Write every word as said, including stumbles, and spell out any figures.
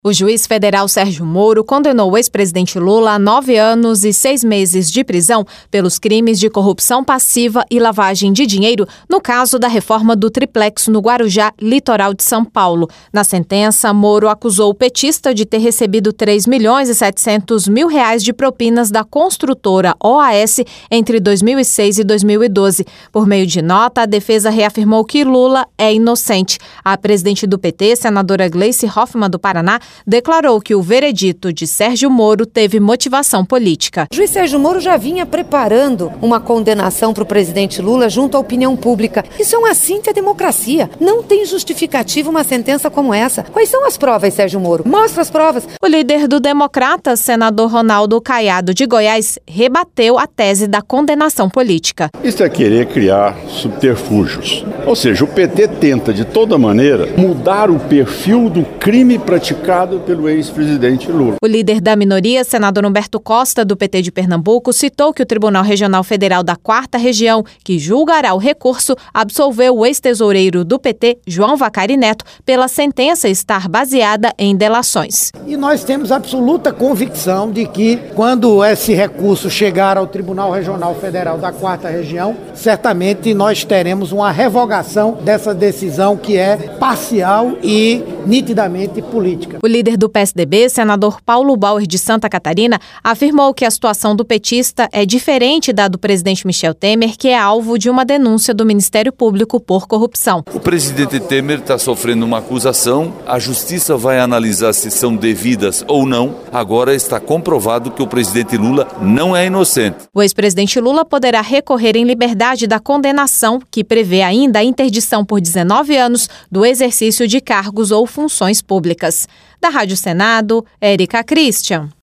O juiz federal Sérgio Moro condenou o ex-presidente Lula a nove anos e seis meses de prisão pelos crimes de corrupção passiva e lavagem de dinheiro no caso da reforma do triplex no Guarujá, litoral de São Paulo. Na sentença, Moro acusou o petista de ter recebido três milhões e setecentos mil reais de propinas da construtora O A S entre dois mil e seis e dois mil e doze. Por meio de nota, a defesa reafirmou que Lula é inocente. A presidente do P T, senadora Gleice Hoffmann, do Paraná, declarou que o veredito de Sérgio Moro teve motivação política. O juiz Sérgio Moro já vinha preparando uma condenação para o presidente Lula junto à opinião pública. Isso é um assinte à democracia. Não tem justificativa uma sentença como essa. Quais são as provas, Sérgio Moro? Mostra as provas. O líder do Democratas, senador Ronaldo Caiado de Goiás, rebateu a tese da condenação política. Isso é querer criar subterfúgios. Ou seja, o P T tenta, de toda maneira, mudar o perfil do crime praticado pelo ex-presidente Lula. O líder da minoria, senador Humberto Costa, do P T de Pernambuco, citou que o Tribunal Regional Federal da Quarta Região, que julgará o recurso, absolveu o ex-tesoureiro do P T, João Vacari Neto, pela sentença estar baseada em delações. E nós temos absoluta convicção de que, quando esse recurso chegar ao Tribunal Regional Federal da Quarta Região, certamente nós teremos uma revogação dessa decisão que é parcial e nitidamente política. O líder do P S D B, senador Paulo Bauer de Santa Catarina, afirmou que a situação do petista é diferente da do presidente Michel Temer, que é alvo de uma denúncia do Ministério Público por corrupção. O presidente Temer está sofrendo uma acusação, a justiça vai analisar se são devidas ou não. Agora está comprovado que o presidente Lula não é inocente. O ex-presidente Lula poderá recorrer em liberdade da condenação, que prevê ainda a interdição por dezenove anos do exercício de cargos ou funções públicas. Da Rádio Senado, Érica Christian.